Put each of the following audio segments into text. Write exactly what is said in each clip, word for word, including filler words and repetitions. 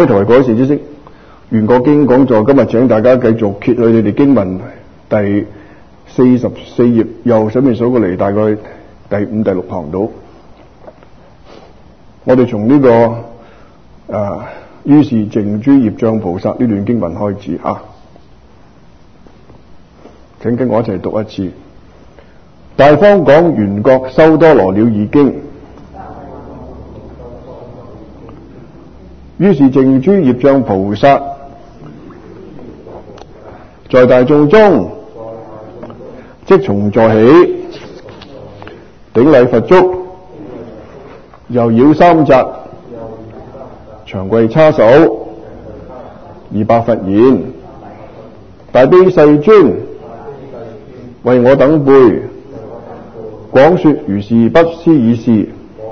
開台改善知識，袁國經講座，今日請大家繼續揭去你哋經文第四十四頁，右手邊數過嚟，大概第五、第六行到。我哋從呢、這個啊，於是靜諸業障菩薩呢段經文開始啊，請跟我一齊讀一次。大方廣圓覺修多羅了義經。於是靜諸業障菩薩在大眾中，即從座起，頂禮佛足，又繞三匝，長跪叉手，而白佛言：大悲世尊，為我等輩廣說如是不思議事，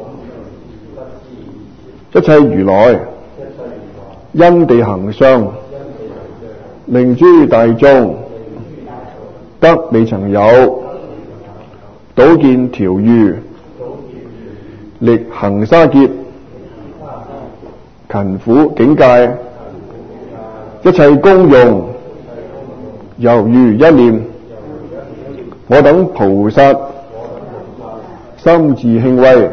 一切如來因地行相，令諸大眾得未曾有，倒見調御，力行沙劫，勤苦境界，一切功用，猶如一念。我等菩薩心自慶慰，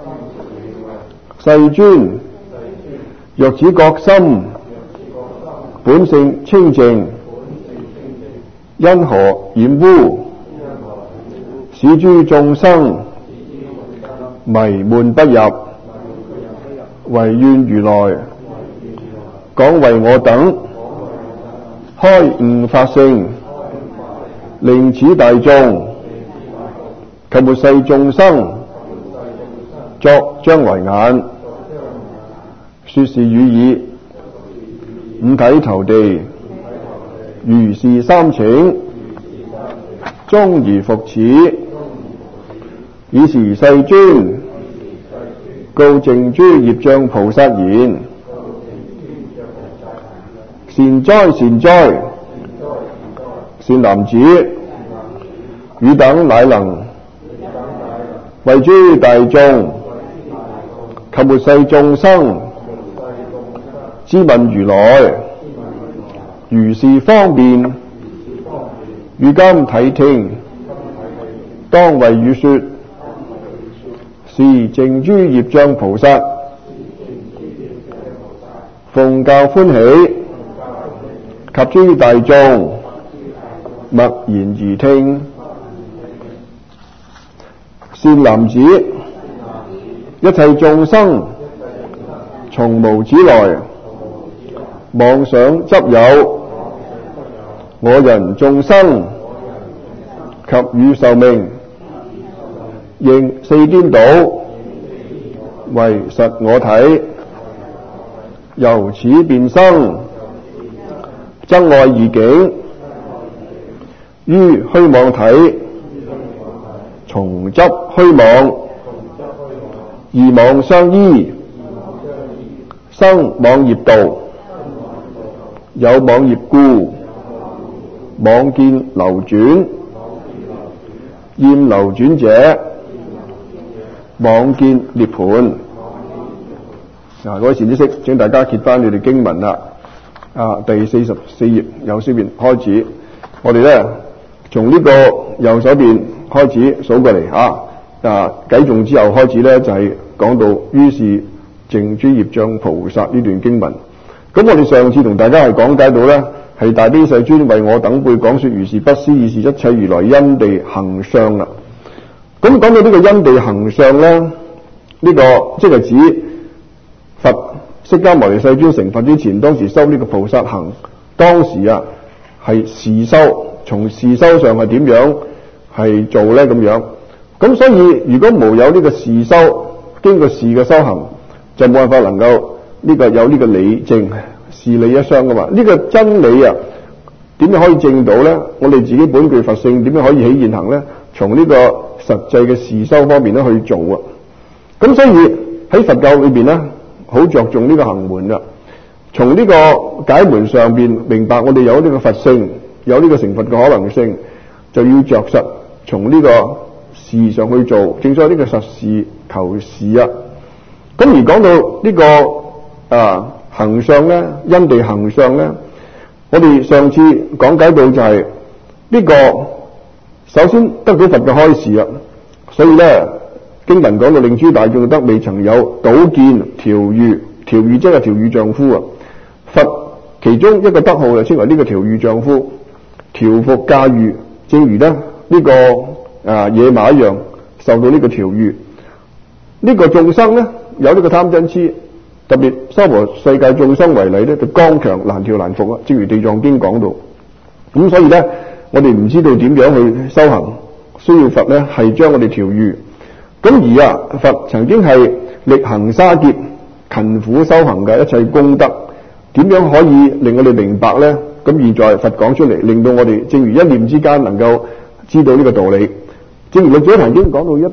世尊若此覺心本性清淨，因何染污，使諸眾生迷悶不入？唯願如來廣為我等開悟法性，令此大眾及末世眾生作將來眼，說是語已，五體投地，如是三請，終而復始。爾時世尊告靜諸業障菩薩言：善哉善哉，善男子，汝等乃能為諸大眾及末世眾生知聞如來如是方便，汝今體聽，當為汝說。是靜諸業障菩薩奉教歡喜，及諸大眾默然而聽。善男子，一切眾生從無始來，妄想執有我人眾生及與壽命，應四顛倒，為實我體，由此便生憎愛異境，於虛妄體，從執虛妄，二妄相依，生妄業道，有妄業故，妄見流轉，厭流轉者，妄見涅槃。嗱，各位善知識，請大家揭翻你哋經文啦。啊，第四十四頁右手邊開始，我哋咧從呢個右手邊開始數過嚟啊。啊，偈頌之後開始咧就係、是、講到於是靜諸業障菩薩呢段經文。咁我哋上次同大家係講解到咧，係大悲世尊為我等輩講說如是不思議事，一切如來因地行相啦。咁講到呢個因地行相咧，呢、這個即係指佛釋迦牟尼世尊成佛之前，當時修呢個菩薩行，當時啊係事修，從事修上係點樣係做咧咁樣。咁所以如果無有呢個事修，經過事嘅修行，就冇辦法能夠呢個有呢個理證，事理一雙噶嘛。呢、這個真理啊，點樣可以證到咧？我哋自己本具佛性，點樣可以起現行咧？從呢個實際嘅事修方面咧去做啊。咁所以喺佛教裏邊咧，好着重呢個行門噶。從呢個解門上邊明白我哋有呢個佛性，有呢個成佛嘅可能性，就要着實從呢個事上去做。正所謂呢個實事求是啊。咁而講到呢、這個啊行相咧，因地行相咧。我哋上次講解到就係呢個，首先得到佛嘅開示啊，所以咧經文講到令諸大眾得未曾有睹見調御，調御即係調御丈夫啊。佛其中一個德號就稱為呢個調御丈夫，調伏駕馭，正如咧呢、這個啊野馬一樣受到呢個調御。呢、這個眾生咧有呢個貪嗔癡，特別娑婆世界眾生為例咧，就剛強難調難服啊。正如地藏經講到，咁所以咧我哋唔知道點樣去修行，需要佛咧係將我哋調御。咁而啊佛曾經係力行沙劫，勤苦修行嘅一切功德，點樣可以令我哋明白呢？咁現在佛講出嚟，令到我哋正如一念之間能夠知道呢個道理。正如六祖壇經講到一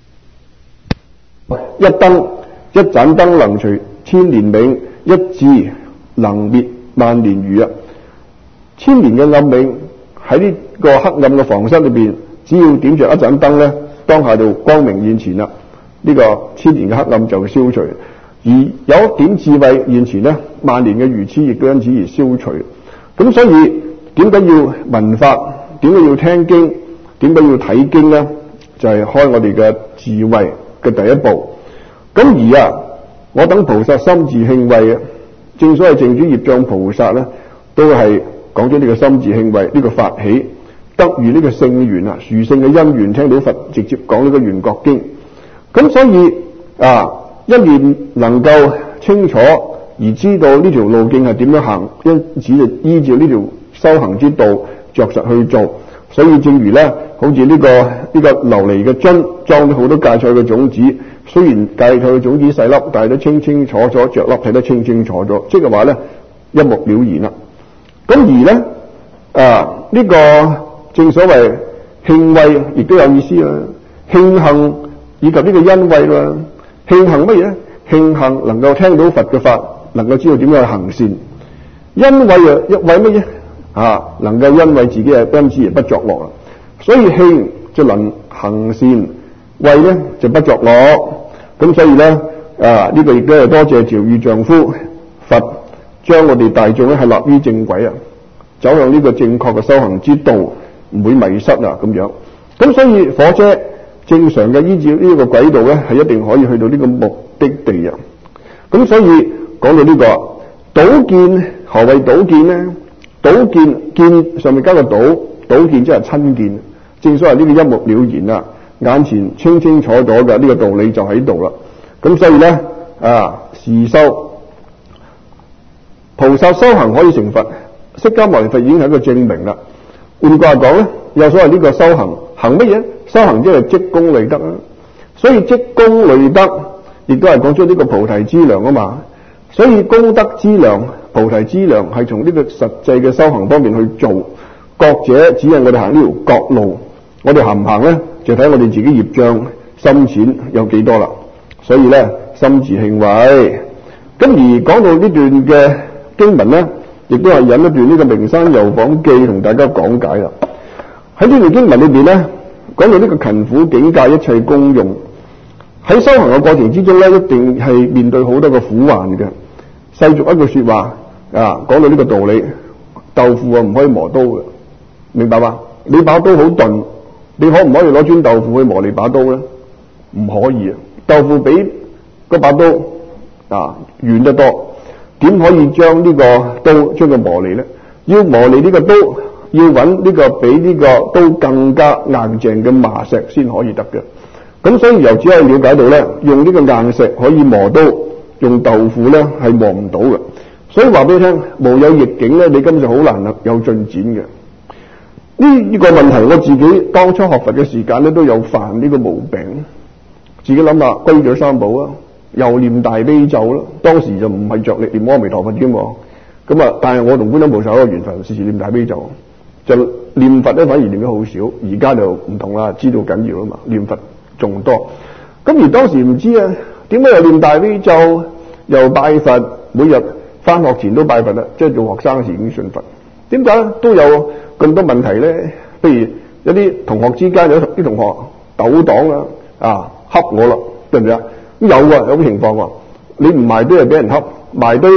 一燈一盞燈能除千年冥，一智能滅萬年愚啊！千年嘅暗冥喺呢個黑暗嘅房室裏邊，只要點着一盞燈呢，當下就光明現前啦。呢、這個千年嘅黑暗就會消除。而有一點智慧現前呢，萬年嘅愚癡亦都因此而消除。咁所以點解要聞法？點解要聽經？點解要睇經呢？就係、是、開我哋嘅智慧嘅第一步。咁而啊，我等菩薩心自慶慧啊，正所謂淨土業障菩薩呢，都係講咗呢個心自慶慧，呢、這個發起得遇呢個聖緣啊，殊勝嘅因緣，聽到佛直接講呢個緣覺經。咁所以啊。一念能夠清楚而知道呢條路徑係點樣行，因此就依照呢條修行之道着實去做。所以正如咧，好似呢、這個呢、這個琉璃嘅樽裝咗好多芥菜嘅種子，雖然芥菜嘅種子細粒，但係都清清楚楚着粒睇得清清楚楚，即係話咧一目了然啦。咁而咧啊呢、這個正所謂慶慧亦都有意思啦，慶幸以及呢個欣慰啦。慶幸乜嘢咧？慶幸能夠聽到佛嘅法，能夠知道點樣去行善。因為啊，一為乜嘢啊？能夠因為自己係因此而不作惡啦。所以慶就能行善，為咧就不作惡。咁所以咧啊，呢、這個亦都係多謝調御丈夫佛，將我哋大眾咧係立於正軌啊，走向呢個正確嘅修行之道，唔會迷失啊咁樣。咁所以火車。正常嘅依照呢個軌道咧，係一定可以去到呢個目的地啊。咁所以講到呢、這個睹見，何謂睹見呢？睹見見上面加個睹，睹見即係親見。正所謂呢個一目了然啊，眼前清清楚楚嘅呢、這個道理就喺度啦。咁所以咧啊，是修菩薩修行可以成佛，釋迦牟尼佛已經係一個證明啦。換句話講咧，有所謂呢個修行行乜嘢？修行即係積功累德啊，所以積功累德亦都係講出呢個菩提資糧啊嘛。所以功德資糧、菩提資糧係從呢個實際嘅修行方面去做。覺者指引我哋行呢條覺路，我哋行唔行咧，就睇我哋自己業障深淺有幾多啦。所以咧，心自慶慧。咁而講到呢段嘅經文咧，亦都係引一段呢個名山遊訪記同大家講解啦。喺呢段經文裏邊咧，講到呢個勤苦境界一切功用，喺修行嘅過程之中咧，一定係面對好多個苦患嘅。世俗一句說話啊，講到呢個道理，豆腐啊唔可以磨刀嘅，明白嘛？你把刀好鈍，你可唔可以攞磚豆腐去磨你把刀咧？唔可以啊！豆腐比嗰把刀啊軟得多，點可以將呢個刀將佢磨利咧？要磨利呢個刀，要揾呢個比呢個刀更加硬淨嘅麻石先可以得嘅。咁所以由此可以了解到咧，用呢個硬石可以磨刀，用豆腐咧係磨唔到嘅。所以話俾你聽，無有逆境咧，你根本就好難有進展嘅。呢、呢個問題我自己當初學佛嘅時間咧都有犯呢個毛病，自己諗下歸咗三寶啊，又念大悲咒啦。當時就唔係着力念阿彌陀佛添，咁啊，但係我同觀音菩薩有個緣分，時時念大悲咒，就念佛咧反而念得好少。而家就唔同啦，知道緊要啊嘛，念佛仲多。咁而當時唔知啊，點解又念大悲咒，又拜佛，每日翻學前都拜佛啦，即係做學生時已經信佛。點解都有咁多問題咧？譬如有啲同學之間有啲同學鬥黨啊，啊恰我啦，對唔對啊？有啊，有啲情況喎。你唔埋堆就俾人恰，埋堆咧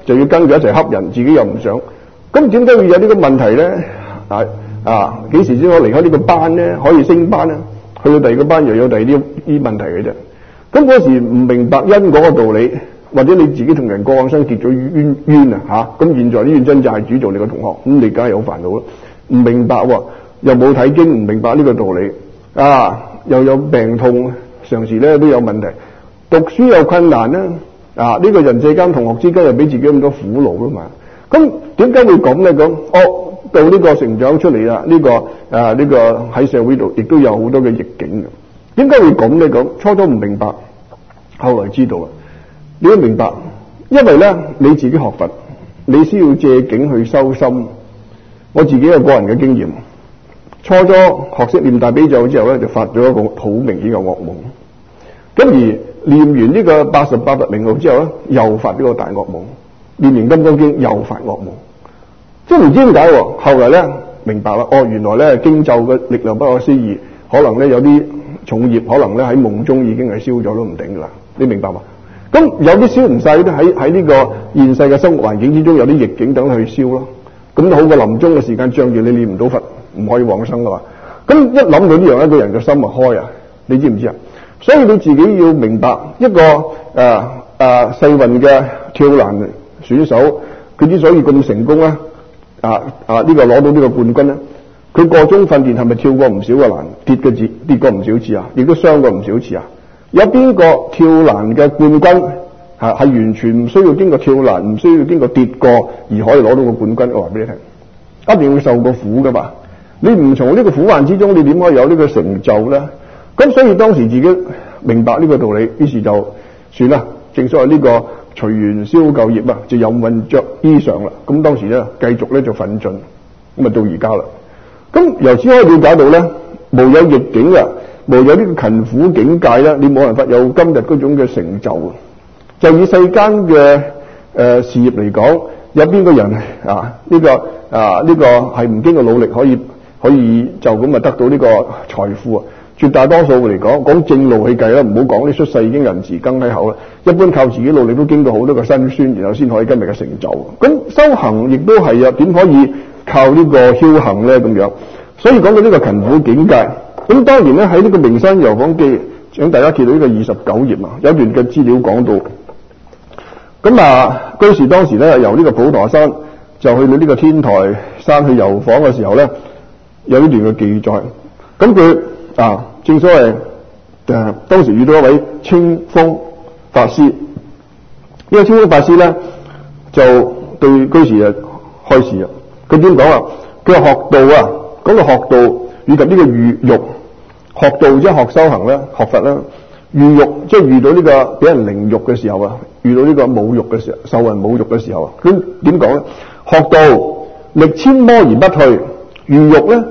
就要跟佢一齊恰人，自己又唔想。咁點解會有呢個問題咧？啊啊，幾時先可以離開呢個班咧？可以升班咧？去到第二個班又有第二啲啲問題嘅啫。咁嗰時唔明白因果嘅道理，或者你自己同人過往生結咗冤冤啊嚇，咁現在啲冤親債主做你個同學，咁你梗係有煩惱咯。唔明白喎，又冇睇經，唔明白呢個道理啊，又有病痛，常時咧都有問題，讀書又困難啦。啊，呢個人世間同學之間又俾自己咁多苦惱啦嘛。咁點解會咁咧？咁哦，到呢個成長出嚟啦，呢個啊呢個喺社會度亦都有好多嘅逆境嘅。點解會咁咧？咁初初唔明白，後來知道啊。你都明白，因為咧你自己學佛，你需要借境去修心。我自己有個人嘅經驗，初初學識念大悲咒之後咧，就發咗一個好明顯嘅噩夢。咁而念完呢個八十八佛名號之後咧，又發呢個大噩夢。念完金剛經又發噩夢，即係唔知點解。後來咧明白啦，哦，原來咧經咒嘅力量不可思議，可能咧有啲重業，可能咧喺夢中已經係燒咗都唔定噶啦。你明白嘛？咁有啲燒唔晒，都喺喺呢個現世嘅生活環境之中有啲逆境等佢去燒咯。咁好過臨終嘅時間仗住你念唔到佛，唔可以往生噶嘛。咁一諗到呢樣，一個人嘅心就開啊！你知唔知啊？所以你自己要明白一個誒誒世運嘅跳欄選手，佢之所以咁成功咧，啊啊呢、這個攞到呢個冠軍咧，佢個中訓練係咪跳過唔少嘅欄，跌嘅字跌過唔少次啊，亦都傷過唔少次啊？有邊個跳欄嘅冠軍係係完全唔需要經過跳欄，唔需要經過跌過而可以攞到個冠軍？我話俾你聽，一定要受過苦噶嘛。你唔從呢個苦患之中，你點可以有呢個成就咧？咁所以當時自己明白呢個道理，於是就算啦。正所謂呢個隨緣消舊業啊，就有運着衣裳啦。咁當時咧繼續咧就奮進，咁啊到而家啦。咁由此可以了解到咧，無有逆境啊，無有呢個勤苦境界咧，你冇辦法有今日嗰種嘅成就啊。就以世間嘅誒、呃、事業嚟講，有邊個人啊？呢、這個啊呢、這個係唔經過努力可以可以就咁啊得到呢個財富啊？絕大多數嚟講，講正路去計啦，唔好講啲出世已經銀匙羹喺口啦。一般靠自己努力都經過好多個辛酸，然後先可以今日嘅成就。咁修行亦都係啊，點可以靠呢個僥倖咧？咁樣，所以講到呢個勤苦境界，咁當然咧喺呢個名山遊訪記，請大家見到呢個二十九頁啊，有一段嘅資料講到。咁啊，居士當時咧由呢個普陀山就去到呢個天台山去遊訪嘅時候咧，有呢段嘅記載。咁佢啊，正所謂誒、啊，當時遇到一位清風法師，呢、這個清風法師咧就對居士啊開示啊，佢點講啊？佢話學道啊，講到學道以及呢個遇欲，學道即係學修行啦，學佛啦。遇欲即係遇到呢個俾人凌辱嘅時候啊，遇到呢個侮辱嘅時候，受人侮辱嘅時候啊，佢點講咧？學道歷千魔而不退，遇欲咧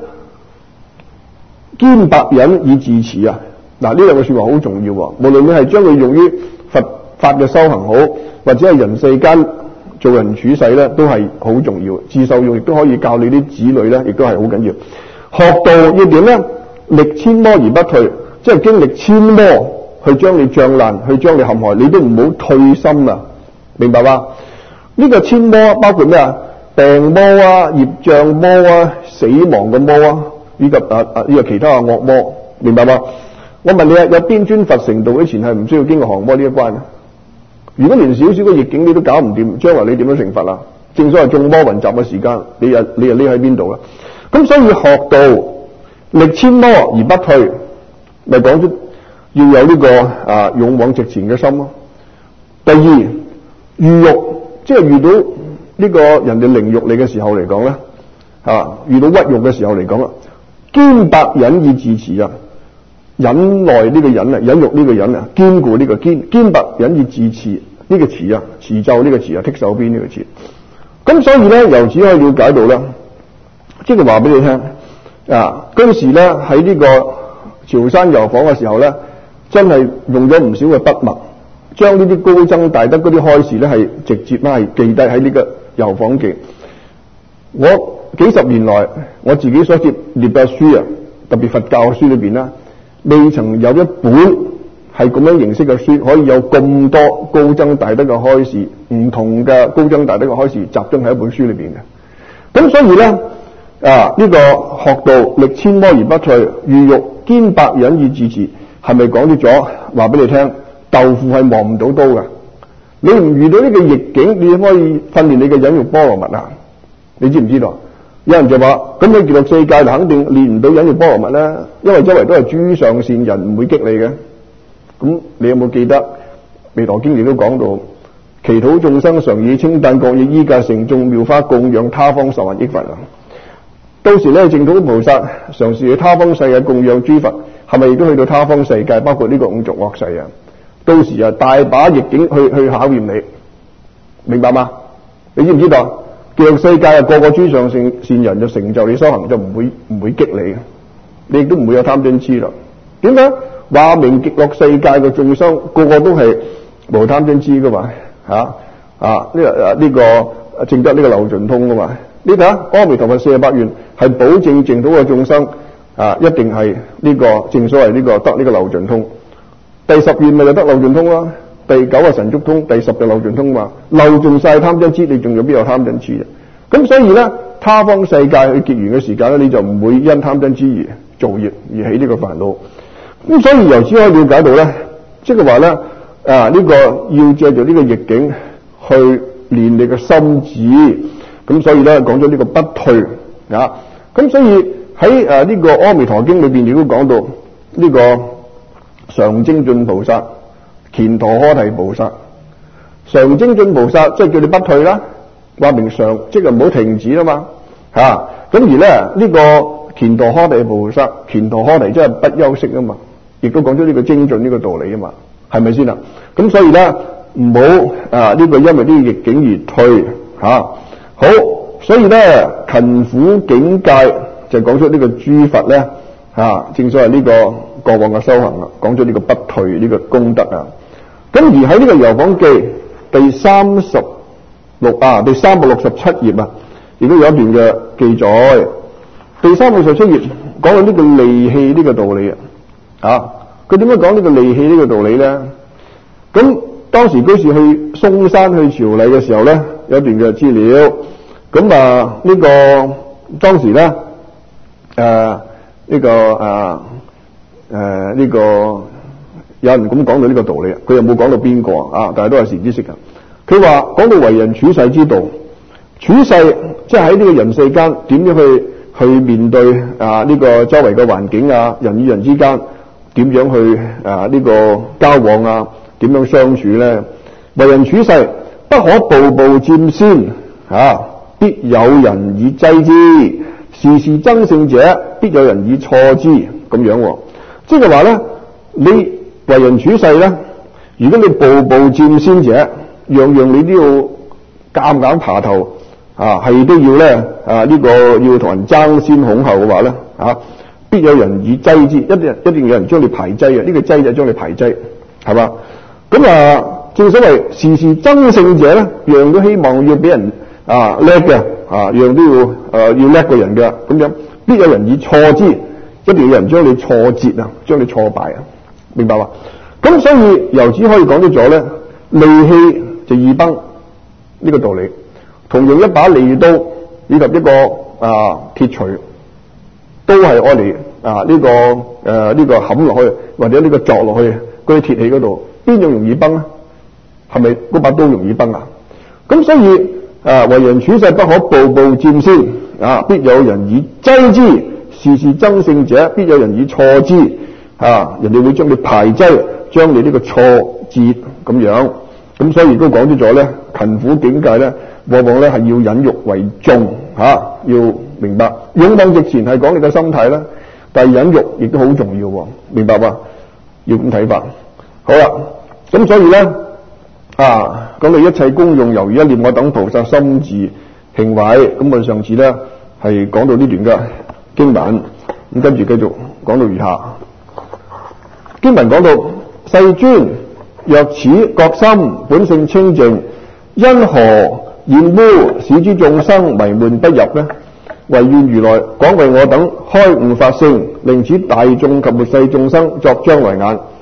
堅百忍以自持啊！嗱，呢兩個說話好重要啊！無論你係將佢用於佛法嘅修行好，或者係人世間做人處世咧，都係好重要。自受用亦都可以教你啲子女咧，亦都係好緊要。學道要點咧？歷千魔而不退，即係經歷千魔。去將你障難，去將你陷害，你都唔好退心啊！明白嘛？呢、這個千魔包括咩啊？病魔啊、業障魔啊、死亡嘅魔啊，以及啊啊呢個其他嘅惡魔，明白嘛？我問你啊，有邊尊佛成道之前係唔需要經過降魔呢一關啊？如果連少少嘅逆境你都搞唔掂，將來你點樣成佛啊？正所謂眾魔雲集嘅時間，你又你又匿喺邊度啊？咁所以學道歷千魔而不退，咪講咗。要有呢、這個啊勇往直前嘅心咯。第二，遇欲即係遇到呢個人哋凌辱你嘅時候嚟講咧，啊遇到屈辱嘅時候嚟講啦，堅百忍以自持啊，忍耐呢個忍啊，忍辱呢個忍啊，堅固呢個堅，堅百忍以自持呢、這個持啊，持咒呢個持啊，剔手邊呢個持。咁所以咧，由此可以了解到啦，即係話俾你聽啊，嗰時咧喺呢個潮山遊訪嘅時候咧。真係用咗唔少嘅筆墨，將呢啲高僧大德嗰啲開示咧，係直接咧係記低喺呢個遊訪記。我幾十年來我自己所接列嘅書啊，特別佛教書裏邊啦，未曾有一本係咁樣形式嘅書，可以有咁多高僧大德嘅開示，唔同嘅高僧大德嘅開示集中喺一本書裏邊嘅。咁所以咧啊，呢、這個學道歷千魔而不退，如欲堅百忍以自持，係咪講咗話俾你聽？豆腐係磨唔到刀㗎。你唔遇到呢個逆境，你可以訓練你嘅忍辱波羅蜜啊！你知唔知道？有人就話：咁你極樂世界就肯定練唔到忍辱波羅蜜啦，因為周圍都係諸上善人，唔會激你嘅。咁你有冇記得《彌陀經》亦都講到，祈禱眾生常以清淡覺意衣架盛眾妙花供養他方十萬億佛啊！到時咧，淨土菩薩嘗試去他方世界供養諸佛，係咪亦都去到他方世界？包括呢個五濁惡世啊！到時啊，大把逆境去去考驗你，明白嗎？你知唔知道？極樂世界啊，個個諸上善善人就成就你修行，就唔會唔會激你嘅，你亦都唔會有貪嗔癡啦。點解？話明極樂世界嘅眾生個個都係無貪嗔癡噶嘛？吓啊呢個呢個證得呢個漏盡通噶嘛？你睇下阿彌陀佛四十八願係保證淨土嘅眾生啊，一定係呢個正所謂呢個得呢個漏盡通。第十願咪就得漏盡通啦，第九係神足通，第十就漏盡通嘛。漏盡晒貪嗔癡，你仲有邊有貪嗔癡啊？咁所以咧，他方世界去結緣嘅時間咧，你就唔會因貪嗔癡而造業而起呢個煩惱。咁所以由此可以了解到咧，即係話咧啊，呢個要借助呢個逆境去練你嘅心智。咁所以咧講咗呢個不退啊。咁所以喺誒呢個阿彌陀經裏邊亦都講到呢個常精進菩薩、乾陀訶提菩薩。常精進菩薩即係叫你不退啦，話明常即係唔好停止啦嘛嚇。咁而咧呢、這個乾陀訶提菩薩，乾陀訶提即係不休息啊嘛，亦都講咗呢個精進呢個道理啊嘛，係咪先啊？咁所以咧唔好啊呢、這個因為呢個逆境而退嚇、啊。好，所以咧勤苦警戒就講出呢個諸佛咧嚇、啊，正所謂呢個過往嘅修行啦，講咗呢個不退呢個功德啊。咁而喺呢個《遊訪記》第三十六啊，第三百六十七頁啊，亦都有一段嘅記載。第三百六十七頁講到呢個利器呢個道理啊，啊，佢點樣講呢個利器呢個道理咧？咁當時居士去嵩山去朝禮嘅時候咧，有一段嘅資料。咁啊，呢、這個當時咧，誒、呃，呢、這個誒誒呢個有人咁講到呢個道理，佢又冇講到邊個啊，但係都係善知識嘅。佢話講到為人處世之道，處世即係喺呢個人世間點樣去去面對啊呢、這個周圍嘅環境啊，人與人之間點樣去啊呢、這個交往啊，點樣相處咧？為人處世不可步步佔先啊！必有人以擠之，時時爭勝者，必有人以挫之。咁樣、哦，即係話咧，你為人處世咧，如果你步步佔先者，樣樣你都要夾硬爬頭啊，係都要咧啊呢、這個要同人爭先恐後嘅話咧啊，必有人以擠之，一定一定有人將你排擠嘅。呢、這個擠就將你排擠，係嘛？咁啊，正所謂時時爭勝者咧，樣樣都希望要俾人。啊叻嘅啊，樣都要誒、呃、要叻個人嘅，咁樣必有人以挫之，一定有人將你挫折啊，將你挫敗啊，明白嘛？咁所以由此可以講得咗咧，利器就易崩呢個道理。同樣一把利刀以及一個啊鐵錘，都係愛嚟啊呢、這個誒呢、呃這個冚落去或者呢個鑿落去嗰啲鐵器嗰度，邊樣容易崩啊？係咪嗰把刀容易崩啊？咁所以。啊！為人處世不可步步佔先，啊！必有人以擠之，時時爭勝者，必有人以挫之，啊！人哋會將你排擠，將你呢個挫折咁樣。咁所以都講咗咗咧，勤苦警戒咧，往往咧係要忍辱為重，吓、啊、要明白。勇往直前係講你嘅心態啦，但係忍辱亦都好重要，明白嘛？要咁睇法。好啦，咁所以咧。啊！講到一切功用，猶如一念我等菩薩心自慶偉。咁我哋上次咧係講到呢段嘅經文，咁跟住繼續講到如下經文講到：世尊，若此覺心本性清淨，因何染污使諸眾生迷悶不入呢？唯願如來廣為我等開悟法性，令此大眾及末世眾生作將來眼。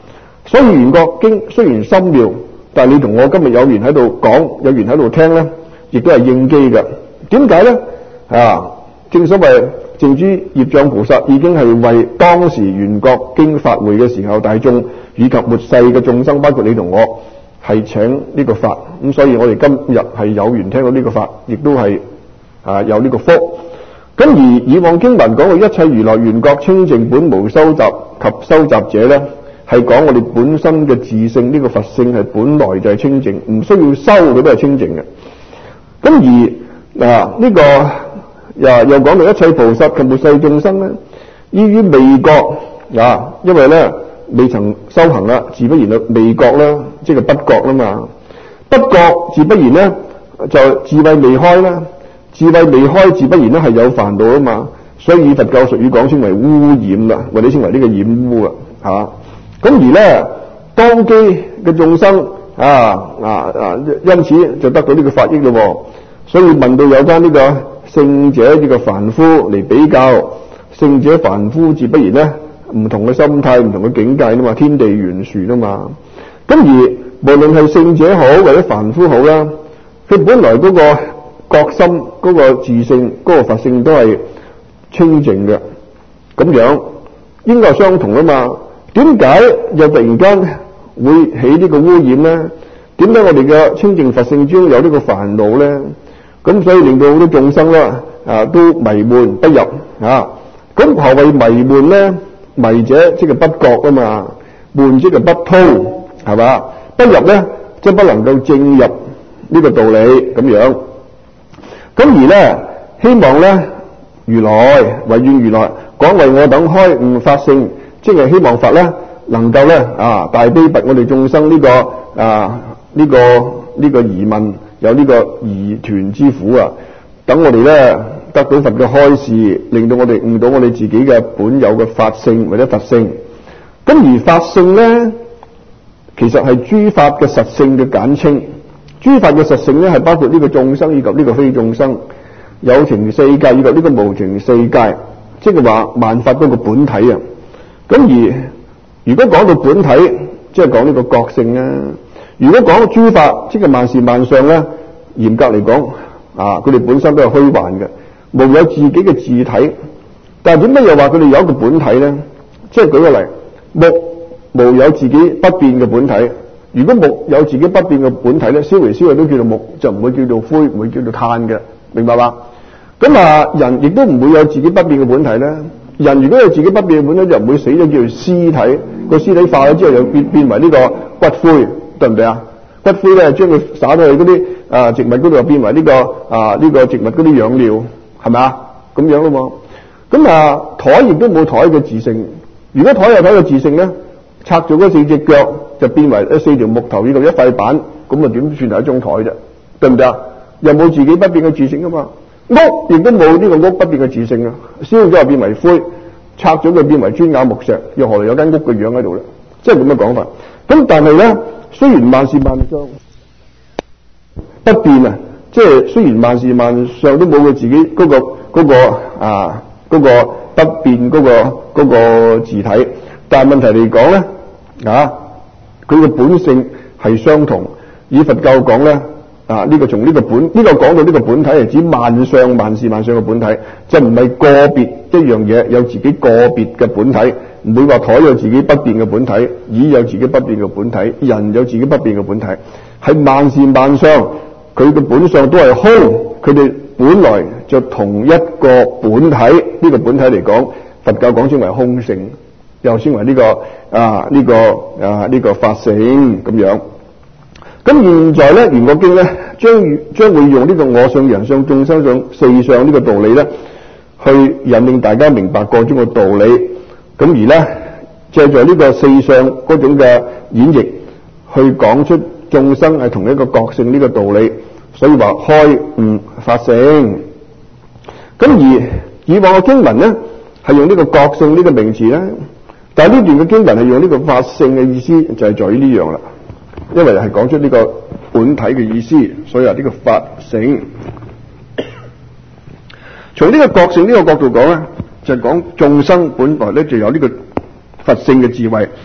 所以《圓覺經》雖然深妙，但係你同我今日有緣喺度講，有緣喺度聽咧，亦都係應機嘅。點解咧？啊，正所謂淨珠業障菩薩已經係為當時《圓覺經》法會嘅時候大眾以及末世嘅眾生，包括你同我，係請呢個法。咁所以我哋今日係有緣聽到呢個法，亦都係啊有呢個福。咁而以往經文講到一切如來圓覺清淨本無修習及修習者咧，係講我哋本身嘅自性，呢個佛性係本來就係清淨，唔需要修佢都係清淨嘅。咁而啊呢個又又講到一切菩薩及末世眾生咧，依於未覺啊，因為咧未曾修行啦，自不然啦，未覺啦，即係不覺啦嘛。不覺自不然咧，就智慧未開啦。智慧未開，自不然咧係有煩惱啊嘛。所以以佛教術語講稱為污染啦，或者稱為呢個染污啦，嚇。咁而咧當機嘅眾生啊啊啊，因此就得到呢個法益咯。所以問到有關呢個聖者呢個凡夫嚟比較，聖者凡夫自不然咧唔同嘅心態、唔同嘅境界啊嘛，天地懸殊啊嘛。咁而無論係聖者好或者凡夫好啦，佢本來嗰個覺心、嗰個自性、嗰個佛性都係清淨嘅，咁樣應該係相同啊嘛。點解又突然間會起呢個污染咧？點解我哋嘅清淨佛性中有呢個煩惱咧？咁所以令到好多眾生啦啊都迷悶不入啊。咁何謂迷悶咧？迷者即係不覺啊嘛，悶即係不通，係嘛？不入咧即係不能夠正入呢個道理咁樣。咁而咧希望咧如來唯願如來廣為我等開悟法性，即係希望佛咧能夠咧啊大悲拔我哋眾生呢、這個啊呢、這個呢、這個疑問，有呢個疑團之苦啊，等我哋咧得到佛嘅開示，令到我哋悟到我哋自己嘅本有嘅法性或者佛性。咁而法性咧其實係諸法嘅實性嘅簡稱。諸法嘅實性咧係包括呢個眾生以及呢個非眾生，有情世界以及呢個無情世界，即係話萬法嗰個本體啊。咁而如果講到本體，即係講呢個覺性啊。如果講到諸法，即係萬事萬相咧，嚴格嚟講啊，佢哋本身都係虛幻嘅，無有自己嘅自體。但係點解又話佢哋有一個本體咧？即係舉個例，木無有自己不變嘅本體。如果木有自己不變嘅本體咧，燒嚟燒去都叫做木，就唔會叫做灰，唔會叫做碳嘅，明白嘛？咁啊，人亦都唔會有自己不變嘅本體咧。人如果有自己不變嘅本體，就唔會死咗，叫做屍體。個屍體化咗之後，又變變為呢個骨灰，對唔對啊？骨灰咧，將佢灑到去嗰啲啊植物嗰度，又變為呢、這個啊呢、這個植物嗰啲養料，係咪啊？咁樣咯嘛。咁啊，台亦都冇台嘅自性。如果台有台嘅自性咧，拆咗嗰四隻腳，就變為一四條木頭呢度一塊板，咁啊點算係一張台啫？對唔對啊？又冇自己不變嘅自性啊嘛。屋亦都冇呢個屋不變嘅自性啊。燒咗又變為灰，拆咗佢變為磚瓦木石，又何來有間屋嘅樣喺度咧？即係咁嘅講法。咁但係咧，雖然萬事萬相不變啊，即係雖然萬事萬相都冇佢自己嗰、嗰個嗰、嗰個啊嗰、嗰個不變嗰、嗰個嗰、嗰個自體，但係問題嚟講咧啊，佢嘅本性係相同。以佛教講咧啊，呢、呢個從呢個本呢、呢個講到呢個本體係指萬相萬事萬相嘅本體，就唔係個別一樣嘢有自己個別嘅本體，唔會話台有自己不變嘅本體，椅有自己不變嘅本體，人有自己不變嘅本體，係萬事萬相，佢嘅本相都係空，佢哋本來就同一個本體。呢、呢個本體嚟講，佛教講稱為空性，又稱為呢、呢個啊呢、呢個啊呢、呢個法性咁樣。咁現在咧，《圓覺經》咧將將會用呢個我相、人相、眾生相四相呢個道理咧，去引領大家明白各種嘅道理。咁而咧借助呢個四相嗰種嘅演繹，去講出眾生係同一個覺性呢個道理。所以話開悟法性。咁而以往嘅經文咧係用呢個覺性呢個名詞咧，但係呢段嘅經文係用呢個法性嘅意思，就係在於呢樣啦。因為係講出呢個本體嘅意思，所以話呢個法性。從呢個覺性呢個角度講咧，就係講眾生本來咧就有呢個佛性嘅智慧，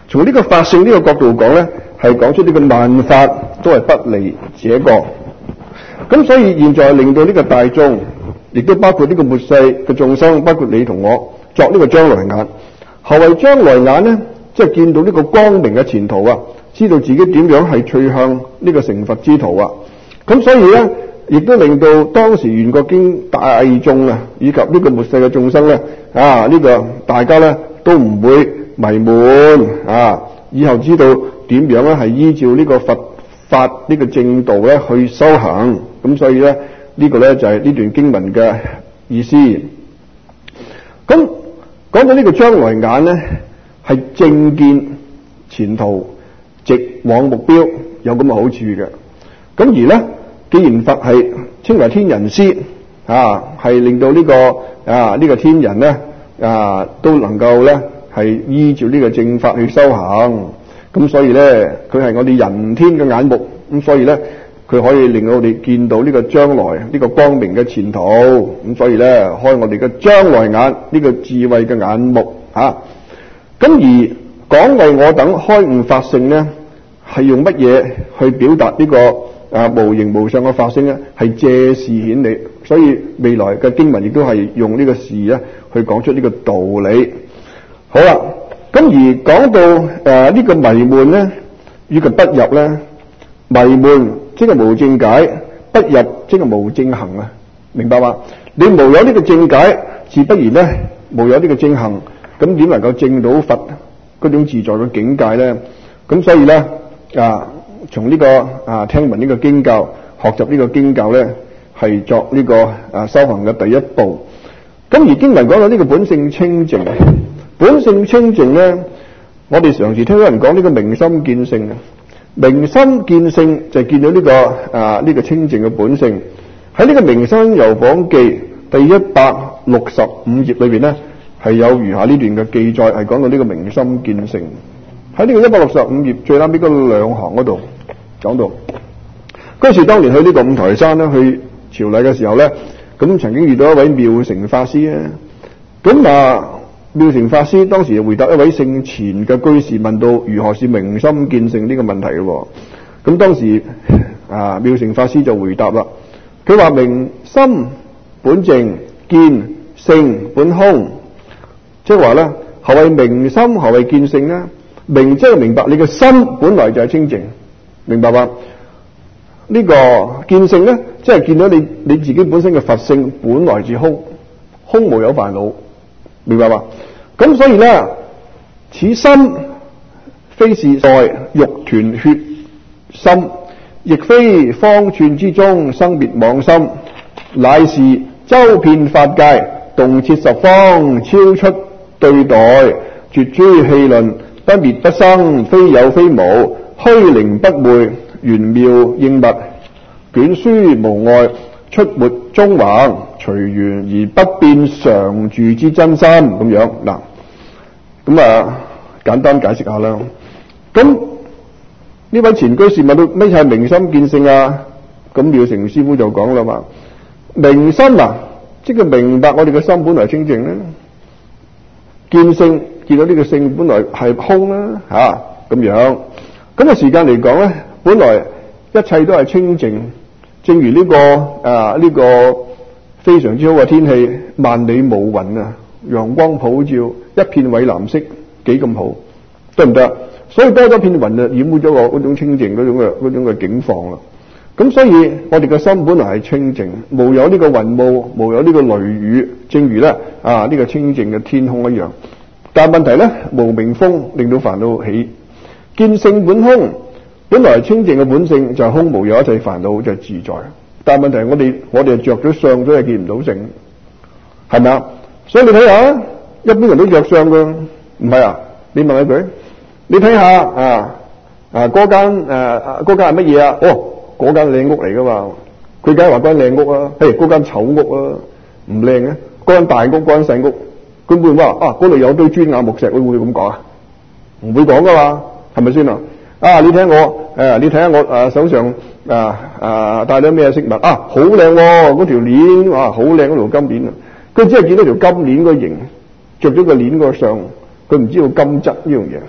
從呢個法性呢個角度講咧，係講出呢個萬法都係不離這個。咁所以現在令到呢個大眾，亦都包括呢個末世嘅眾生，包括你同我，作呢個將來眼。何謂將來眼呢？即係見到呢個光明嘅前途啊，知道自己點樣係趨向呢個成佛之途啊。咁所以咧，亦都令到當時圓覺經大眾啊，以及呢個末世嘅眾生咧，啊呢、這個大家咧都唔會迷悶啊，以後知道點樣咧係依照呢個佛法呢個正道咧去修行。咁所以咧呢、這個咧就係、是、呢段經文嘅意思。咁講到呢個將來眼咧，係正見前途，直往目標，有咁嘅好處嘅。咁而咧，既然佛係稱為天人師啊，係令到呢、這個啊呢、這個天人咧啊都能夠咧係依照呢個正法去修行。咁所以咧，佢係我哋人天嘅眼目。咁所以咧，佢可以令到我哋見到呢個將來呢、這個光明嘅前途。咁所以咧，開我哋嘅將來眼，呢、這個智慧嘅眼目啊。咁而講為我等開悟法性咧，係用乜嘢去表達呢個啊無形無相嘅法性咧？係借事顯理，所以未來嘅經文亦都係用呢個事咧去講出呢個道理。好啦，咁而講到誒呢、呃這個迷悶咧，以及不入咧，迷悶即係無正解，不入即係無正行啊，明白嘛？你無有呢個正解，自不然咧無有呢個正行。咁點能夠證到佛嗰種自在嘅境界咧？咁所以咧啊，從呢、這個啊聽聞呢個經教，學習呢個經教咧，係作呢、這個啊修行嘅第一步。咁而經文講到呢個本性清淨，本性清淨咧，我哋常時聽到人講呢個明心見性啊，明心見性就係見到呢、這個啊呢、這個清淨嘅本性。喺呢個明心遊訪記第一百六十五頁裏邊咧，係有如下呢段嘅記載，係講到呢個明心見性。喺呢個一百六十五頁最啱呢個兩行嗰度講到，嗰時當年去呢個五台山咧，去朝禮嘅時候咧，咁曾經遇到一位妙成法師啊。咁啊，妙成法師當時回答一位姓錢嘅居士問到如何是明心見性呢個問題嘅。咁當時啊，妙成法師就回答啦，佢話明心本淨，見性本空。即係話咧，何謂明心，何謂見性咧？明即係明白你嘅心本來就係清淨，明白嘛？呢、這個見性咧，即係見到你你自己本身嘅佛性本來自空，空無有煩惱，明白嘛？咁所以咧，此心非是在肉團血心，亦非方寸之中生滅妄心，乃是周遍法界，動徹十方，超出對待，絕諸戲論，不滅不生，非有非無，虛靈不昧，玄妙應物，卷書無礙，出沒中橫，隨緣而不變，常住之真心。咁樣嗱，咁啊簡單解釋下啦。咁呢位前居士問到咩係明心見性啊？咁妙成師傅就講啦嘛，明心啊，即係明白我哋嘅心本來清淨咧。見性見到呢個性本來係空啦，吓、啊、咁樣。咁嘅時間嚟講咧，本來一切都係清淨。正如呢、這個啊呢、這個非常之好嘅天氣，萬里無雲啊，陽光普照，一片蔚藍色，幾咁好，得唔得？所以多咗片雲啊，掩護咗個嗰種清淨嗰種嘅嗰種嘅境況啦。咁所以我哋嘅心本來係清淨，無有呢個雲霧，無有呢個雷雨，正如咧啊呢、這個清淨嘅天空一樣。但係問題咧，無明風令到煩惱起。見性本空，本來清淨嘅本性就係空，無有一切煩惱就係自在。但係問題我哋我哋着咗相，所以見唔到性，係咪啊？所以你睇下，一般人都着相噶，唔係啊？你問下佢，你睇下啊啊嗰間誒嗰間係乜嘢啊？哦。嗰間靚屋嚟噶嘛？佢梗係話間靚屋啊，嘿，嗰間醜屋啊，唔靚嘅。嗰間大屋，嗰間細屋，佢會話啊，嗰度有堆磚瓦木石，會唔會咁講啊？唔會講噶嘛，係咪先啊？啊，你睇我誒、啊，你睇下我誒、啊、手上啊啊帶咗咩飾物啊？好靚喎，嗰條鏈啊，好靚嗰條金鏈啊！佢只係見到條金鏈個形，着咗個鏈個相，佢唔知道金質呢樣嘢，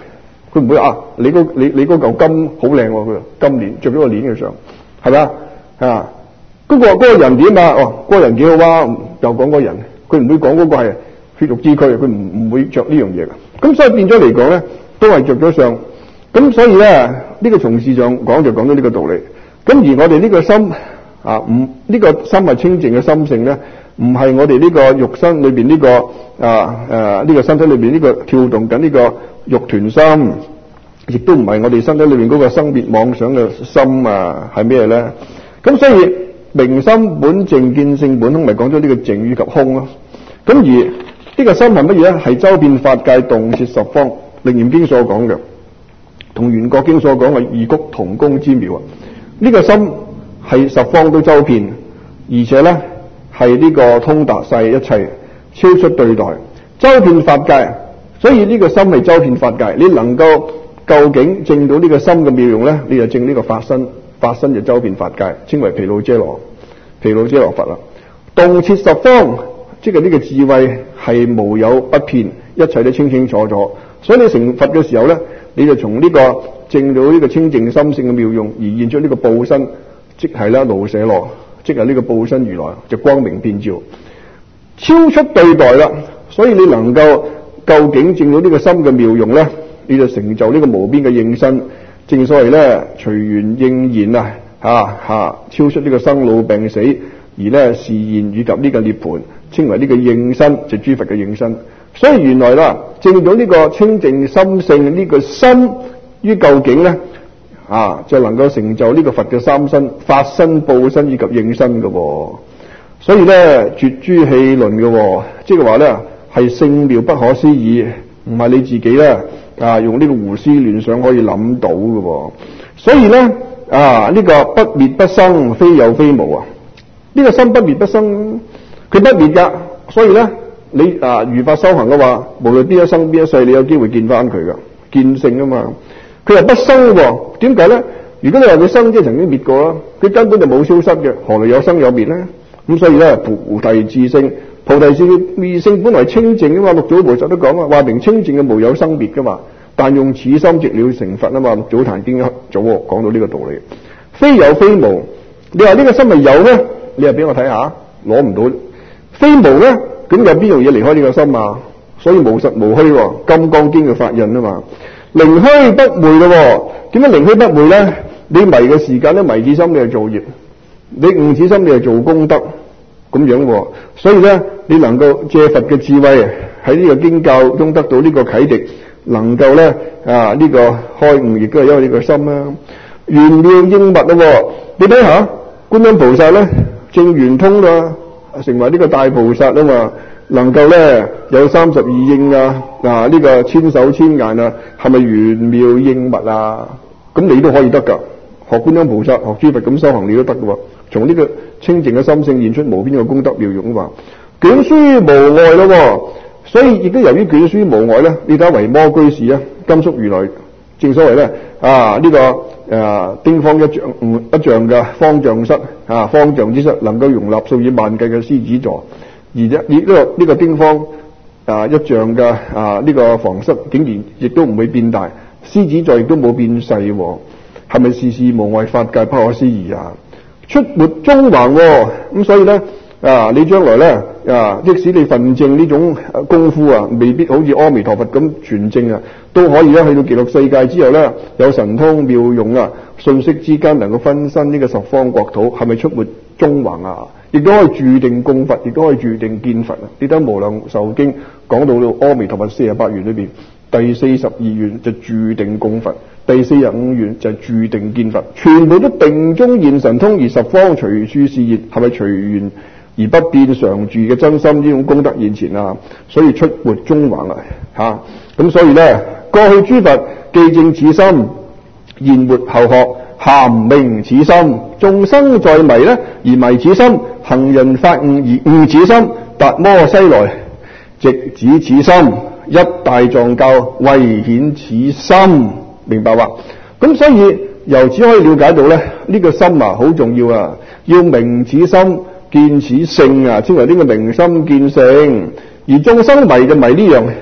佢唔會啊，你嗰你你嗰嚿金好靚喎，佢金鏈着咗個鏈嘅上，係咪啊？啊，嗰、嗰個嗰、嗰個人點啊？哦，嗰、嗰個人幾好啊？又講嗰個人，佢唔會講嗰個係血肉之軀，佢唔唔會着呢樣嘢噶。咁所以變咗嚟講咧，都係着咗上。咁所以咧，呢、呢個從事上講就講咗呢個道理。咁而我哋呢個心啊，唔呢、呢個心係清淨嘅心性咧，唔係我哋呢個肉身裏邊呢、呢個啊誒呢、啊呢個身體裏邊呢個跳動緊呢個肉團心，亦都唔係我哋身體裏邊嗰個生滅妄想嘅心啊，係咩咧？咁所以明心本淨見性本空，咪講咗呢個淨與及空咯。咁而呢個心係乜嘢咧？係周遍法界，動攝十方。楞嚴經所講嘅，同圓覺經所講嘅異曲同工之妙啊！呢、這個心係十方都周遍，而且咧係呢個通達晒一切，超出對待，周遍法界。所以呢個心係周遍法界。你能夠究竟證到呢個心嘅妙用咧，你就證呢個法身。法身就周遍法界，稱為毗盧遮羅，毗盧遮羅佛啦。動攝十方，即係呢個智慧係無有不遍，一切都清清楚楚。所以你成佛嘅時候咧，你就從呢、這個證到呢個清淨心性嘅妙用，而現出呢個報身，即係啦盧舍羅，即係呢個報身如來，就光明遍照，超出對待啦。所以你能夠究竟證到呢個心嘅妙用咧，你就成就呢個無邊嘅應身。正所謂咧，隨緣應現啊，吓、啊、吓、啊，超出呢個生老病死，而咧示現以及呢個涅槃，稱為呢個應身，就諸佛嘅應身。所以原來啦，證到呢個清淨心性呢、這個心於究竟咧，啊，就能夠成就呢個佛嘅三身：法身、報身以及應身嘅、哦。所以咧，絕諸戲論嘅、哦，即係話咧係聖妙不可思議，唔係你自己咧。啊！用呢個胡思亂想可以諗到嘅、哦，所以咧啊，呢、這個不滅不生，非有非無啊！呢、這個心不滅不生，佢不滅噶，所以咧你啊如法修行嘅話，無論邊一生邊一世，你有機會見翻佢噶，見性啊嘛。佢又不生喎，點解咧？如果你話佢生，即係曾經滅過啦，佢根本就冇消失嘅，何來有生有滅咧？咁所以咧，菩提自性，菩提自性本來清淨噶嘛，六祖菩薩都講啊，話明清淨嘅無有生滅噶嘛。但用此心直了成佛啊嘛，六祖壇經一早講到呢個道理。非有非無，你話呢個心係有咧，你又俾我睇下，攞唔到。非無咧，咁有邊樣嘢離開呢個心啊？所以無實無虛、哦，金剛經嘅法印啊嘛。靈虛不昧咯，點解靈虛不昧咧？你迷嘅時間咧，迷子心你係做業，你悟子心你係做功德，咁樣、哦。所以咧，你能夠借佛嘅智慧喺呢個經教中得到呢個啟迪。能夠咧啊呢、這個開悟，亦都係因為呢個心啦、啊。圓妙應物咯，你睇下觀音菩薩咧正圓通啦，成為呢個大菩薩啊嘛，能夠咧有三十二應啊，嗱、啊、呢、這個千手千眼啊，係咪圓妙應物啊？咁你都可以得噶，學觀音菩薩，學諸佛咁修行，你都得噶。從呢個清淨嘅心性現出無邊嘅功德妙用啊嘛，卷書無礙咯。所以亦都由於卷書無礙咧，你睇維摩居士啊，甘肅如來，正所謂咧啊呢、這個誒、啊、丁方一丈一丈嘅方丈室啊，方丈之室能夠容納數以萬計嘅獅子座，而一呢、這個呢、這個丁方啊一丈嘅啊呢、這個房室竟然亦都唔會變大，獅子座亦都冇變細，係咪事事無礙法界不可思議啊？出沒中橫咁、啊，所以咧。啊！你將來咧啊，即使你分證呢種功夫啊，未必好似阿彌陀佛咁全證啊，都可以咧去到極樂世界之後咧，有神通妙用啊，瞬息之間能夠分身呢個十方國土，係咪出沒中橫啊？亦都可以注定供佛，亦都可以注定見佛啊！你睇《無量壽經》講到到阿彌陀佛四十八願裏邊，第四十二願就注定供佛，第四十五願就注定見佛，全部都定中現神通，而十方隨處示現，係咪隨緣而不變常住嘅真心呢種功德現前啊？所以出沒中橫啦吓，咁、啊、所以咧，過去諸佛既證此心，現活後學咸明此心，眾生在迷咧而迷此心，行人發悟而悟此心，達摩西來直指此心，一大藏教為顯此心，明白話？咁所以由此可以了解到咧，呢、這個心啊好重要啊，要明此心。見此性啊，稱為呢個明心見性，而眾生迷就迷呢樣，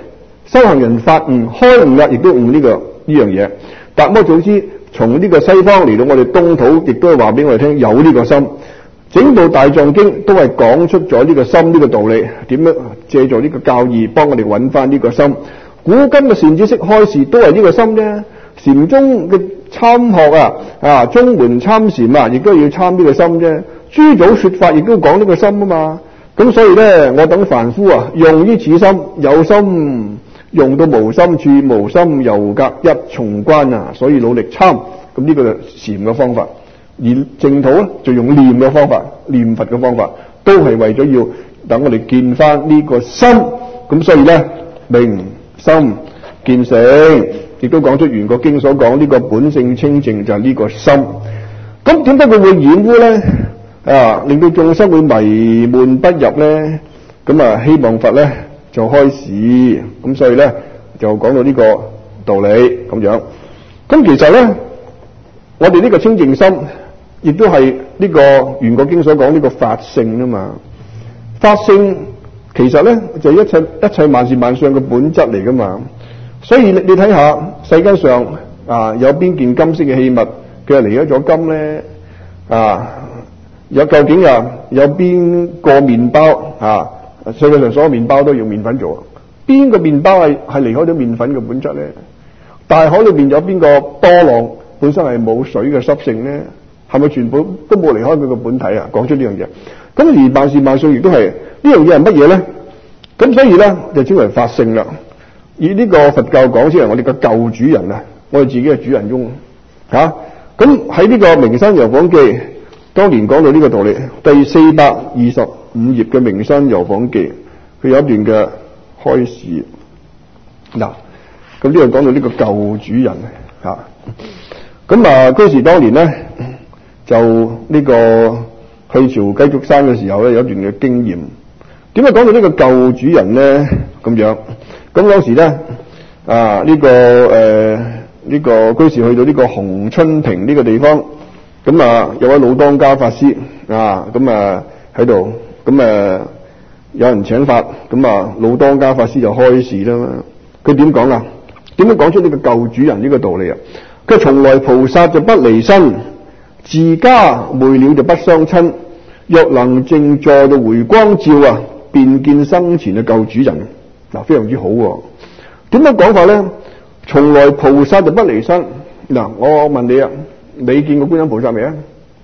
修行人發悟開悟啦，亦都悟呢、這個呢樣嘢。達摩祖師從呢個西方嚟到我哋東土，亦都係話俾我哋聽有呢個心。整部大藏經都係講出咗呢個心呢個道理，點樣借助呢個教義幫我哋揾翻呢個心。古今嘅善知識開示都係呢個心啫。禪宗嘅參學啊，啊宗門參禪啊，亦都要參呢個心啫。諸祖說法亦都講呢個心啊嘛。咁所以咧，我等凡夫啊，用於此心，有心用到無心處，無心猶隔一重關啊。所以努力參，咁呢個就禪嘅方法。而淨土咧就用念嘅方法，念佛嘅方法，都係為咗要等我哋見翻呢個心。咁所以咧，明心見性，亦都講出圓覺經所講呢個本性清淨就係呢個心。咁點解佢會染污咧？啊，令到眾生會迷悶不入咧？咁啊，希望佛咧就開示。咁所以咧就講到呢個道理咁樣。咁其實咧，我哋呢個清淨心，亦都係呢個圓覺經所講呢個法性啊嘛。法性其實咧就係一切一切萬事萬相嘅本質嚟噶嘛。所以你你睇下世間上啊，有邊件金色嘅器物佢係離開咗金咧？啊，有究竟啊有邊個麵包啊？世界上所有麵包都用麵粉做，邊個麵包係係離開咗麵粉嘅本質咧？大海裏邊有邊個波浪本身係冇水嘅濕性咧？係咪全部都冇離開佢個本體啊？講出呢樣嘢。咁而萬事萬相亦都係呢樣嘢係乜嘢咧？咁所以咧就稱為法性啦。以呢個佛教講先係我哋嘅舊主人啊，我哋自己嘅主人翁嚇。咁喺呢個《名山遊訪記》當年講到呢個道理，第四百二十五頁嘅《名山遊訪記》，佢有一段嘅開示嗱。咁呢度講到呢個舊主人嚇。咁啊，嗰時當年咧就呢個去朝雞足山嘅時候咧，有一段嘅經驗。點解講到呢個舊主人咧？咁樣咁當時咧啊，呢、這個誒呢、呃這個居士去到呢個紅春亭呢個地方，咁啊有位老當家法師啊，咁啊喺度，咁啊有人請法，咁啊老當家法師就開示啦。佢點講啊？點樣講出呢個舊主人呢個道理啊？佢從來菩薩就不離身，自家昧了就不相親。若能靜坐到回光照啊，便見生前嘅舊主人。嗱，非常之好喎。點樣講法咧？從來菩薩就不離身。嗱，我問你啊，你見過觀音菩薩未啊？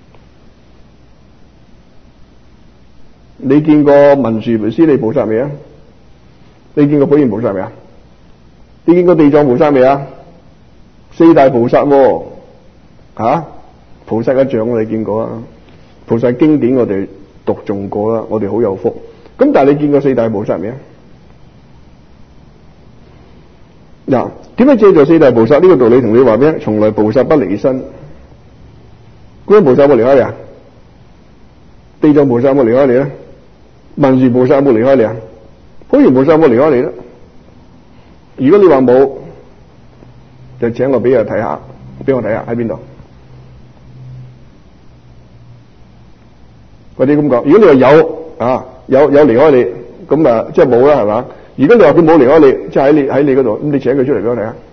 你見過文殊師利菩薩未啊？你見過普賢菩薩未啊？你見過地藏菩薩未啊？四大菩薩喎，吓，菩薩嘅像我哋見過啊，菩薩經典我哋讀誦過啦，我哋好有福。咁但係你見過四大菩薩未啊？嗱，點解借助四大菩薩呢個道理同你話咩？從來菩薩不離身。觀音菩薩有冇離開你啊？地藏菩薩有冇離開你咧？文殊菩薩有冇離開你啊？普賢菩薩有冇離開你咧？如果你話冇，就請我俾佢睇下，俾我睇下喺邊度。或者咁講，如果你話有啊，有有離開你，咁啊即係冇啦，係嘛？如果你話佢冇離開你，即係喺你喺你嗰度，咁你請佢出嚟俾我睇下。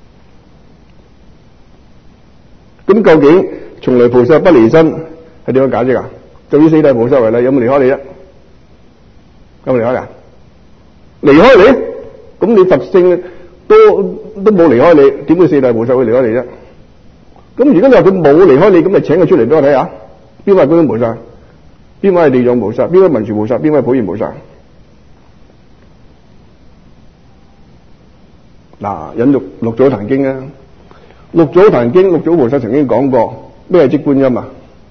咁究竟從來菩薩不離身係點樣解釋啊？就以四大菩薩為例，有冇離開你啊？有冇離開啊？離開你？咁你佛性都都冇離開你，點會四大菩薩會離開你啫？咁如果你話佢冇離開你，咁咪請佢出嚟俾我睇下。邊位係觀音菩薩？邊位係地藏菩薩？邊位文殊菩薩？邊位係普賢菩薩？嗱，引錄六祖壇經啊，六祖壇經，六祖菩薩曾經講過咩係即觀音啊？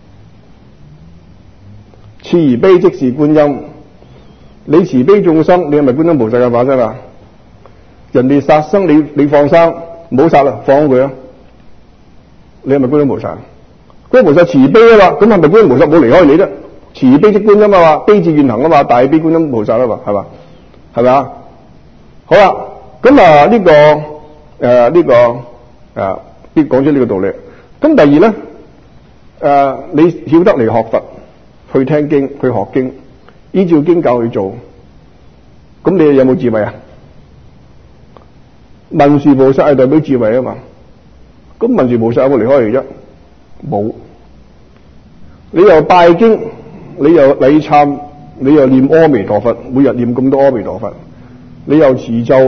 慈悲即是觀音。你慈悲眾生，你係咪觀音菩薩嘅化身啊？人哋殺生，你你放生，唔好殺啦，放佢啊！你係咪觀音菩薩？觀音菩薩慈悲啊嘛，咁係咪觀音菩薩冇離開你啫？慈悲即觀音啊嘛，悲智願行啊嘛，大悲觀音菩薩啊嘛，係嘛？係咪啊？好啦，咁啊呢個誒呢、呃這個誒必講出呢個道理。咁第二咧誒、呃，你曉得嚟學佛，去聽經，去學經，依照經教去做，咁你有冇智慧啊？ 文殊菩薩係代表智慧啊嘛。咁文殊菩薩有冇離開你啫？冇。你又拜經，你又禮懺，你又念阿彌陀佛，每日念咁多阿彌陀佛，你又持咒，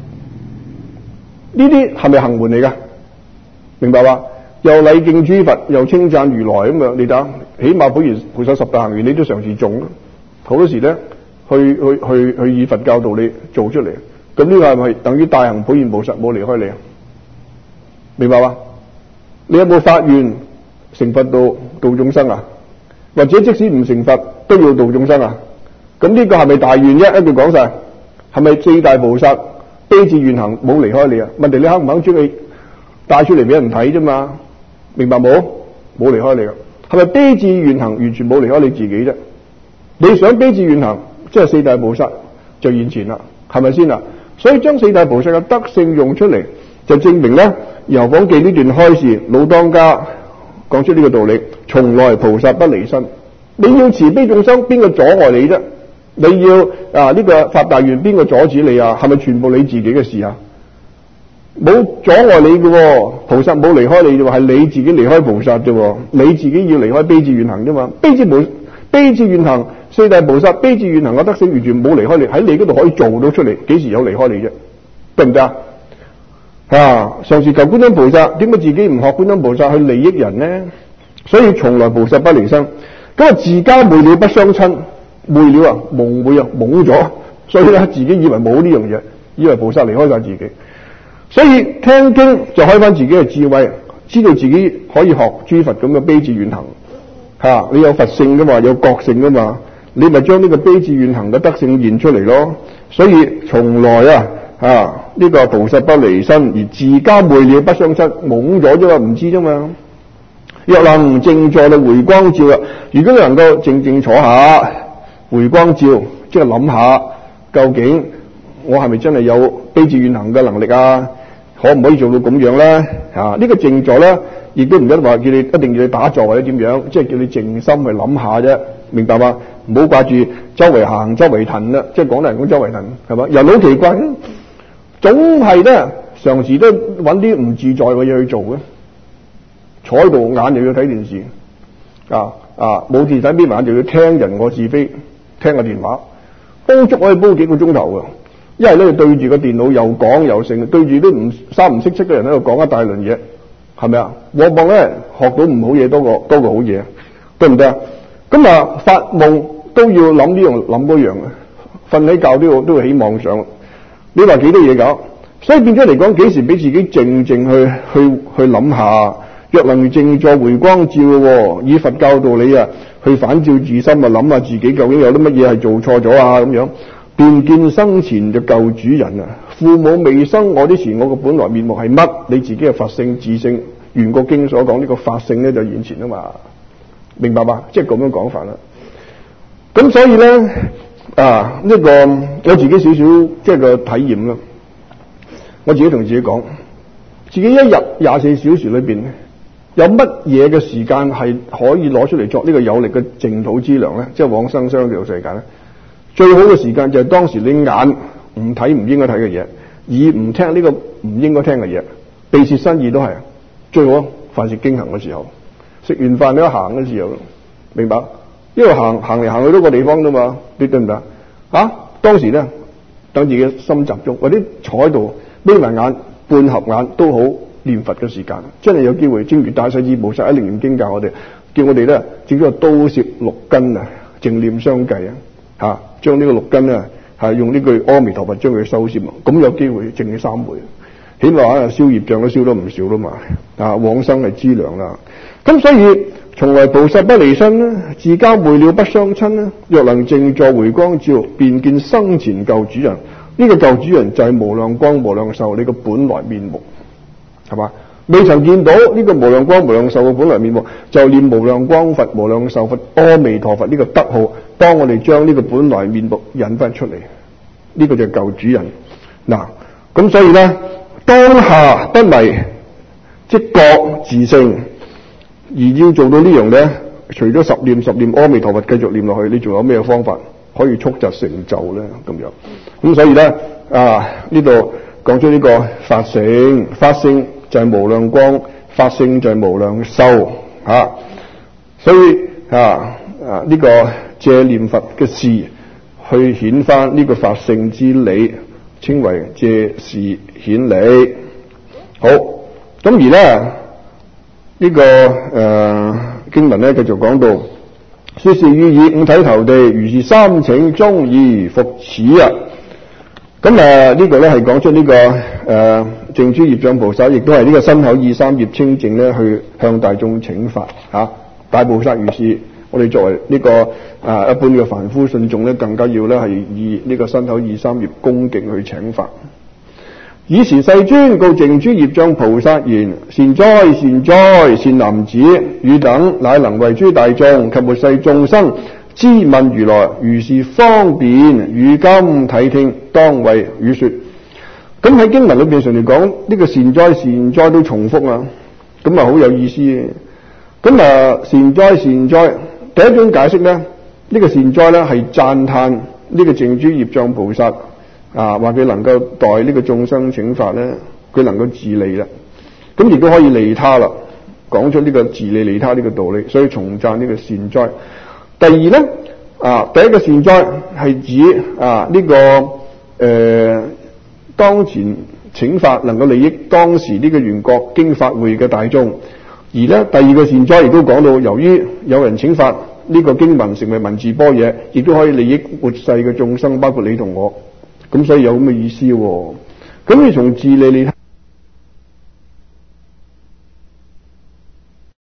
呢啲係咪行門嚟噶？明白吧？又禮敬諸佛，又稱讚如來咁樣，你睇，起碼普賢菩薩十大行願你都嘗試中，好多時咧去去去去以佛教導你做出嚟，咁呢個係咪等於大行普賢菩薩冇離開你啊？明白嘛？你有冇發願成佛度度眾生啊？或者即使唔成佛都要度眾生啊？咁呢個係咪大願啫？一句講晒，係咪四大菩薩悲智願行冇離開你啊？問題你肯唔肯將佢帶出嚟俾人睇啫嘛？明白冇？冇離開你噶，係咪悲智願行完全冇離開你自己啫？你想悲智願行，即係四大菩薩就現前啦，係咪先啦？所以將四大菩薩嘅德性用出嚟，就證明咧《遊訪記》呢段開示，老當家講出呢個道理，從來菩薩不離身。你要慈悲眾生，邊個阻礙你啫？你要啊呢、這個發大願，邊個阻止你啊？係咪全部你自己嘅事啊？冇阻礙你嘅，菩薩冇離開你啫，係你自己離開菩薩啫。你自己要離開悲智願行啫嘛。悲智無悲智願行，四大菩薩悲智願行嘅德性完全冇離開你，喺你嗰度可以做到出嚟，幾時有離開你啫？對唔對啊？啊！上次求觀音菩薩，點解自己唔學觀音菩薩去利益人呢？所以從來菩薩不離身。咁啊，自家昧了不相親，昧了啊，蒙昧啊，懵咗，所以咧自己以為冇呢樣嘢，以為菩薩離開晒自己。所以聽經就開翻自己嘅智慧，知道自己可以學諸佛咁嘅悲智願行。吓、啊，你有佛性噶嘛，有覺性噶嘛，你咪將呢個悲智願行嘅德性現出嚟咯。所以從來啊。啊！呢、這個菩薩不離身，而自家昧了不相親，懵咗啫嘛，唔知啫嘛。若能靜坐到回光照啦，如果你能夠靜靜坐下，回光照，即係諗下，究竟我係咪真係有悲智願行嘅能力啊？可唔可以做到咁樣咧？啊！呢、這個靜坐咧，亦都唔一定話叫你一定要你打坐或者點樣，即係叫你靜心去諗下啫，明白嘛？唔好掛住周圍行、周圍騰啦，即係廣東人講周圍騰，係嘛？人好奇怪。總係咧，常時都揾啲唔自在嘅嘢去做嘅，坐喺度眼又要睇電視，啊啊冇電睇邊眼就要聽人我是非，聽個電話，煲粥可以煲幾個鐘頭嘅，一係咧對住個電腦又講又剩，對住啲唔三唔識七嘅人喺度講一大輪嘢，係咪啊？往往咧學到唔好嘢多過多過好嘢，對唔對啊？咁啊發夢都要諗呢樣諗嗰樣嘅，瞓喺覺都要都要起妄想。你話幾多嘢搞，所以變咗嚟講，幾時俾自己靜靜去去去諗下，若能靜坐回光照喎，以佛教導你啊，去反照自心啊，諗下自己究竟有啲乜嘢係做錯咗啊咁樣，便見生前就舊主人啊，父母未生我之前，我個本來面目係乜？你自己嘅佛性自性，圓覺經所講呢個法性咧就現前啊嘛，明白嘛？即係咁樣講法啦。咁所以咧。啊！呢、這個我自己少少即係個體驗啦。我自己同自己講，自己一日廿四小時裏邊有乜嘢嘅時間係可以攞出嚟作呢個有力嘅淨土之糧咧？即係往生雙極樂世界咧。最好嘅時間就係當時你眼唔睇唔應該睇嘅嘢，耳唔聽呢個唔應該聽嘅嘢，鼻舌身意都係最好。凡是經行嘅時候，食完飯你一行嘅時候，明白？因為行行嚟行去多個地方啫嘛，你對唔對啊？當時咧，等自己心集中，或者坐喺度眯埋眼、半合眼都好，念佛嘅時間，真係有機會。正如大勢至菩薩喺《楞嚴經》教我哋，叫我哋咧，整咗個刀攝六根啊，淨念相繼啊，吓將呢個六根啊，係用呢句阿彌陀佛將佢收攝，咁有機會淨起三回，起碼啊燒業障都燒得唔少啦嘛，啊往生係資糧啦。咁所以從來菩薩不離身啦，自家昧了不相親啦。若能靜坐回光照，便見生前舊主人。呢、這個舊主人就係無量光無量壽，你個本來面目係嘛？未曾見到呢個無量光無量壽嘅本來面目，就念無量光佛無量壽佛阿彌陀佛呢個德號，當我哋將呢個本來面目引翻出嚟，呢、這個就係舊主人。嗱，咁所以咧，當下不迷，即覺自性。而要做到呢樣咧，除咗十念十念阿彌陀佛繼續念落去，你仲有咩方法可以速疾成就咧？咁樣咁所以咧啊，呢度講出呢個法性，法性就係無量光，法性就係無量壽啊。所以啊啊呢、這個借念佛嘅事去顯翻呢個法性之理，稱為借事顯理。好，咁而咧呢、這個誒、呃、經文咧繼續講到，說是予以五體投地，如是三請終而復始啊。咁誒呢個咧係講出呢、這個誒靜珠業障菩薩，亦都係呢個身口意三業清淨咧，去向大眾請法嚇、啊。大菩薩如是，我哋作為呢、這個啊一般嘅凡夫信眾咧，更加要咧係以呢個身口意三業恭敬去請法。爾時世尊告靜珠業障菩薩言：善哉善哉，善男子，汝等乃能為諸大眾及末世眾生知聞如來如是方便，汝今諦聽，當為汝說。咁喺經文裏邊上嚟講，呢、這個善哉善哉都重複啊，咁啊好有意思嘅。咁啊善哉善哉，第一種解釋咧，呢、這個善哉咧係讚歎呢個靜珠業障菩薩啊，話佢能夠代呢個眾生請法咧，佢能夠自利啦，咁亦都可以利他啦，講出呢個自利利他呢個道理，所以重讚呢個善哉。第二咧啊，第一個善哉係指啊呢、這個誒、呃、當前請法能夠利益當時呢個緣覺經法會嘅大眾，而咧第二個善哉亦都講到，由於有人請法呢、這個經文成為文字般若，亦都可以利益末世嘅眾生，包括你同我，咁所以有咁嘅意思喎。咁你從自利利他